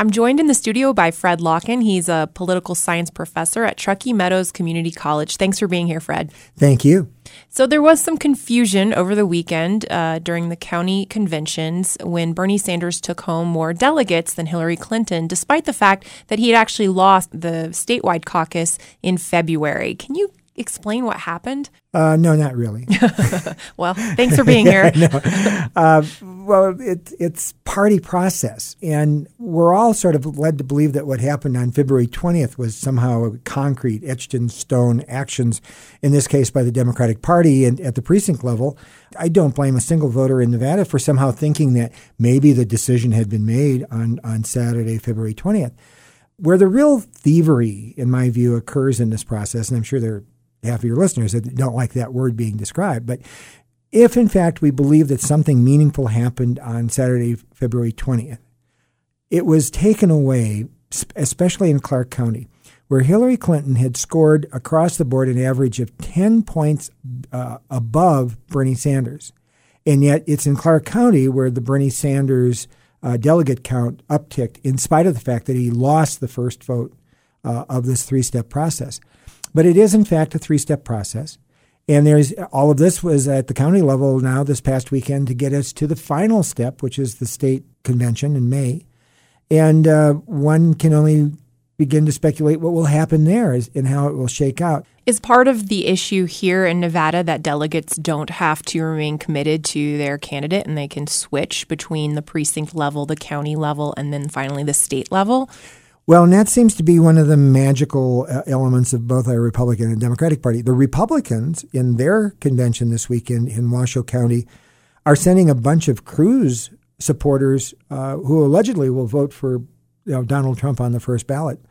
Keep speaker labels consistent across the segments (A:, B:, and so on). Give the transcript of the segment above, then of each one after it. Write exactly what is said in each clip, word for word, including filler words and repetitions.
A: I'm joined in the studio by Fred Locken. He's a political science professor at Truckee Meadows Community College. Thanks for being here, Fred.
B: Thank you.
A: So there was some confusion over the weekend uh, during the county conventions when Bernie Sanders took home more delegates than Hillary Clinton, despite the fact that he had actually lost the statewide caucus in February. Can you explain what happened?
B: Uh, no, not really.
A: Well, thanks for being here.
B: no. uh, well, it, it's party process. And we're all sort of led to believe that what happened on February twentieth was somehow concrete, etched in stone actions, in this case by the Democratic Party and at the precinct level. I don't blame a single voter in Nevada for somehow thinking that maybe the decision had been made on, on Saturday, February twentieth. Where the real thievery, in my view, occurs in this process, and I'm sure there are half of your listeners that don't like that word being described. But if, in fact, we believe that something meaningful happened on Saturday, February twentieth, it was taken away, especially in Clark County, where Hillary Clinton had scored across the board an average of ten points uh, above Bernie Sanders. And yet it's in Clark County where the Bernie Sanders uh, delegate count upticked in spite of the fact that he lost the first vote uh, of this three-step process. But it is, in fact, a three-step process. And there's all of this was at the county level now this past weekend to get us to the final step, which is the state convention in May. And uh, one can only begin to speculate what will happen there and how it will shake out.
A: Is part of the issue here in Nevada that delegates don't have to remain committed to their candidate and they can switch between the precinct level, the county level, and then finally the state level?
B: Well, and that seems to be one of the magical uh, elements of both our Republican and Democratic Party. The Republicans, in their convention this weekend in Washoe County, are sending a bunch of Cruz supporters uh, who allegedly will vote for you know, Donald Trump on the first ballot.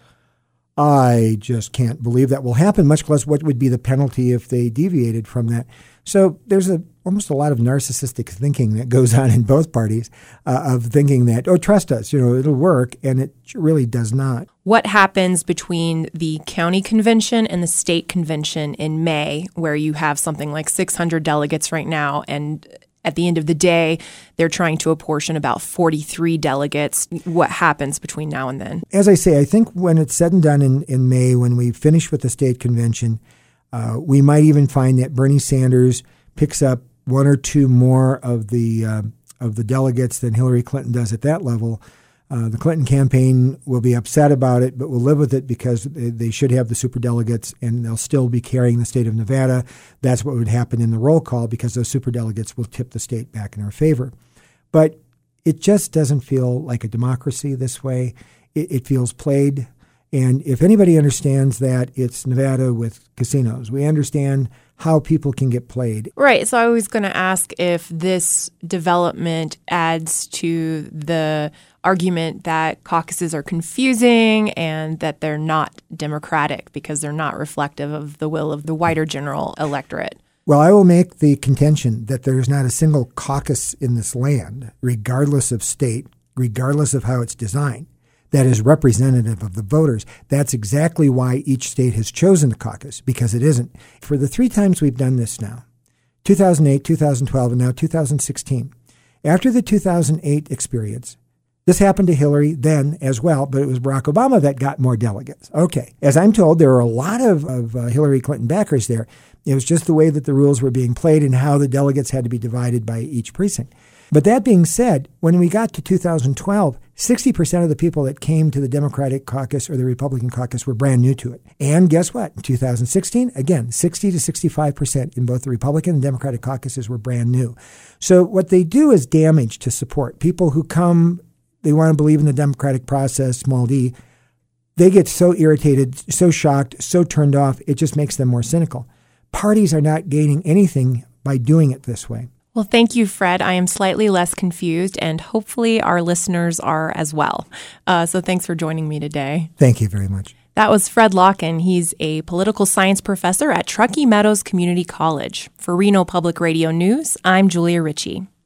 B: I just can't believe that will happen, much less what would be the penalty if they deviated from that. So there's a almost a lot of narcissistic thinking that goes on in both parties uh, of thinking that, oh, trust us, you know, it'll work, and it really does not.
A: What happens between the county convention and the state convention in May, where you have something like six hundred delegates right now, and at the end of the day, they're trying to apportion about forty-three delegates. What happens between now and then?
B: As I say, I think when it's said and done in, in May, when we finish with the state convention, uh, we might even find that Bernie Sanders picks up one or two more of the uh, of the delegates than Hillary Clinton does at that level. Uh, the Clinton campaign will be upset about it, but will live with it because they, they should have the superdelegates and they'll still be carrying the state of Nevada. That's what would happen in the roll call because those superdelegates will tip the state back in our favor. But it just doesn't feel like a democracy this way. It, it feels played. And if anybody understands that it's Nevada with casinos, we understand how people can get played.
A: Right. So I was going to ask if this development adds to the argument that caucuses are confusing and that they're not democratic because they're not reflective of the will of the wider general electorate.
B: Well, I will make the contention that there's not a single caucus in this land, regardless of state, regardless of how it's designed, that is representative of the voters. That's exactly why each state has chosen the caucus, because it isn't. For the three times we've done this now, two thousand eight, two thousand twelve, and now two thousand sixteen, after the two thousand eight experience, this happened to Hillary then as well, but it was Barack Obama that got more delegates. Okay. As I'm told, there were a lot of, of uh, Hillary Clinton backers there. It was just the way that the rules were being played and how the delegates had to be divided by each precinct. But that being said, when we got to two thousand twelve, sixty percent of the people that came to the Democratic caucus or the Republican caucus were brand new to it. And guess what? In two thousand sixteen, again, sixty to sixty-five percent in both the Republican and Democratic caucuses were brand new. So what they do is damage to support. People who come, they want to believe in the democratic process, small d, they get so irritated, so shocked, so turned off, it just makes them more cynical. Parties are not gaining anything by doing it this way.
A: Well, thank you, Fred. I am slightly less confused, and hopefully our listeners are as well. Uh, so thanks for joining me today.
B: Thank you very much.
A: That was Fred Locken. He's a political science professor at Truckee Meadows Community College. For Reno Public Radio News, I'm Julia Ritchie.